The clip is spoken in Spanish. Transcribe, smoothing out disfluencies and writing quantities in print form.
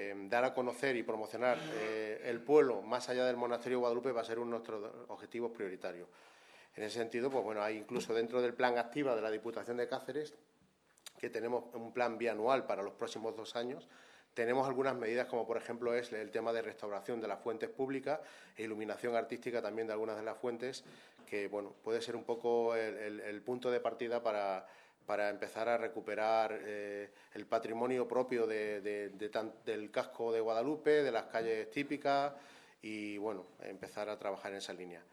dar a conocer y promocionar el pueblo más allá del monasterio de Guadalupe va a ser uno de nuestros objetivos prioritarios. En ese sentido, pues bueno, hay incluso dentro del plan activa de la Diputación de Cáceres, que tenemos un plan bianual para los próximos 2 años, tenemos algunas medidas como, por ejemplo, es el tema de restauración de las fuentes públicas e iluminación artística también de algunas de las fuentes, que bueno, puede ser un poco el punto de partida para empezar a recuperar el patrimonio propio del casco de Guadalupe, de las calles típicas y, bueno, empezar a trabajar en esa línea.